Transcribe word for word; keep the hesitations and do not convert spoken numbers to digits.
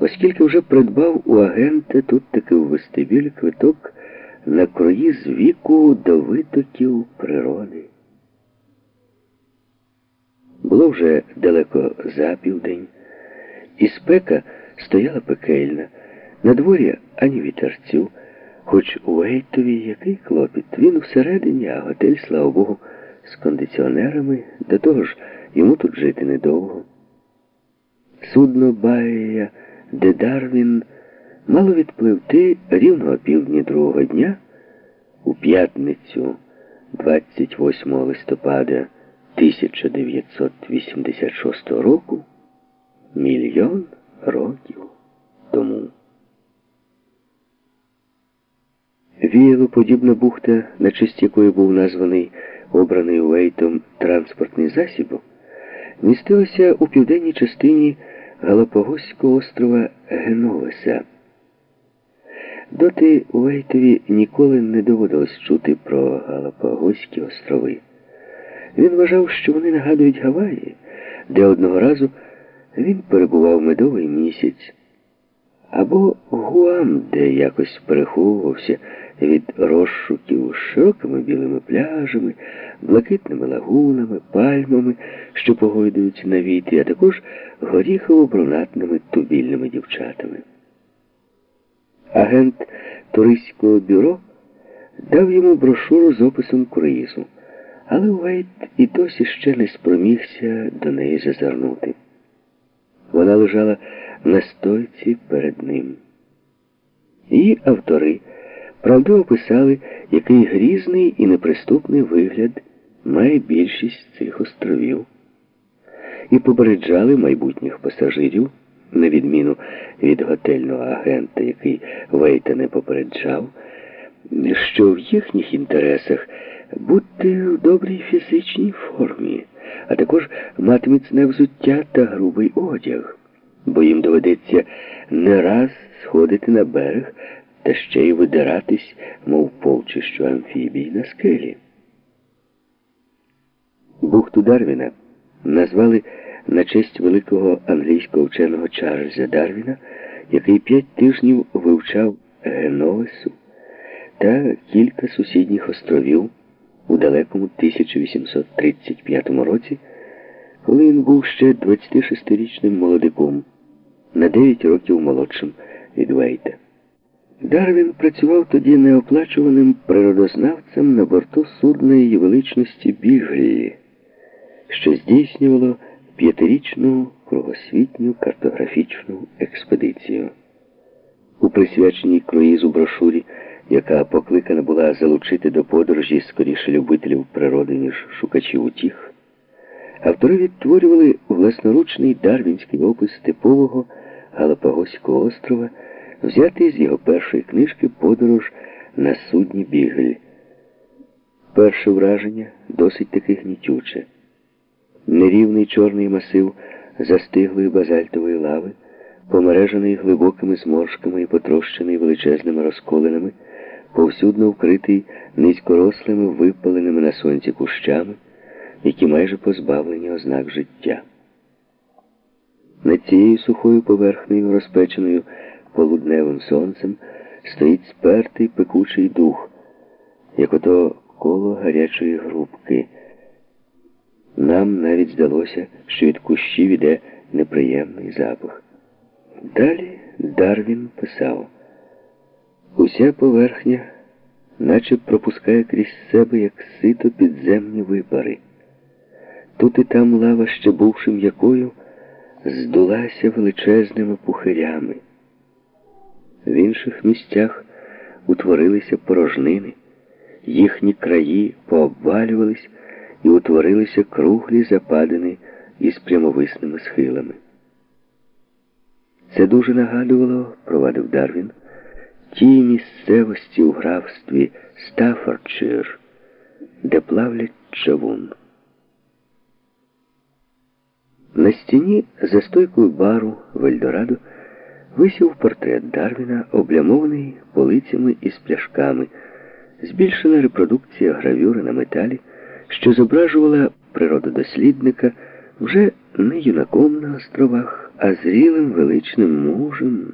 оскільки вже придбав у агента тут таки у вестибюлі квиток на круїз віку до витоків природи. Було вже далеко за південь, і спека стояла пекельна. На дворі ані вітерцю, хоч у Уейтові який клопіт. Він всередині, а готель, слава Богу, з кондиціонерами, до того ж йому тут жити недовго. Судно Баія де Дарвін мало відпливти рівно о півдні другого дня, у п'ятницю двадцять восьмого листопада тисяча дев'ятсот вісімдесят шостого року, мільйон років тому. Віялоподібна бухта, на честь якої був названий обраний Уейтом транспортний засіб, містилася у південній частині Галапагоського острова Геновеса. Доти Уейтові ніколи не доводилось чути про Галапагоські острови. Він вважав, що вони нагадують Гаваї, де одного разу він перебував медовий місяць, або Гуам, де якось переховувався від розшуків з широкими білими пляжами, блакитними лагунами, пальмами, що погойдуються на вітрі, а також горіхово-брунатними тубільними дівчатами. Агент туристського бюро дав йому брошуру з описом круїзу, але Уейт і досі ще не спромігся до неї зазирнути. Вона лежала на стойці перед ним. Її автори правдиво писали, який грізний і неприступний вигляд має більшість цих островів, і попереджали майбутніх пасажирів, на відміну від готельного агента, який Уейта не попереджав, що в їхніх інтересах бути в добрій фізичній формі, а також мати міцне взуття та грубий одяг, бо їм доведеться не раз сходити на берег та ще й видиратись, мов полчищу амфібій на скелі. Бухту Дарвіна назвали на честь великого англійського вченого Чарльза Дарвіна, який п'ять тижнів вивчав Геновесу та кілька сусідніх островів у далекому тисяча вісімсот тридцять п'ятому році, коли він був ще двадцятишестирічним молодиком, на дев'ять років молодшим від Уейта. Дарвін працював тоді неоплачуваним природознавцем на борту судна її величності Біглі, що здійснювало п'ятирічну кругосвітню картографічну експедицію. У присвяченій круїзу брошурі, яка покликана була залучити до подорожі скоріше любителів природи, ніж шукачів утіх, автори відтворювали власноручний дарвінський опис типового Галапагоського острова, взятий з його першої книжки «Подорож на судні Бігль». Перше враження досить таки гнітюче. Нерівний чорний масив застиглої базальтової лави, помережений глибокими зморшками і потрощений величезними розколинами, повсюдно вкритий низькорослими випаленими на сонці кущами, які майже позбавлені ознак життя. Над цією сухою поверхнею, розпеченою полудневим сонцем, стоїть спертий пекучий дух, як ото коло гарячої грубки. Нам навіть здалося, що від кущів іде неприємний запах. Далі Дарвін писав: уся поверхня наче пропускає крізь себе, як сито, підземні випари. Тут і там лава, ще бувши м'якою, здулася величезними пухирями. В інших місцях утворилися порожнини, їхні краї пообвалювались і утворилися круглі западини із прямовисними схилами. Це дуже нагадувало, провадив Дарвін, ті місцевості у графстві Стаффордшир, де плавлять човун. На стіні за стойкою бару в Ельдорадо висів портрет Дарвіна, облямований полицями із пляшками, збільшена репродукція гравюри на металі, що зображувала природодослідника вже не юнаком на островах, а зрілим величним мужем.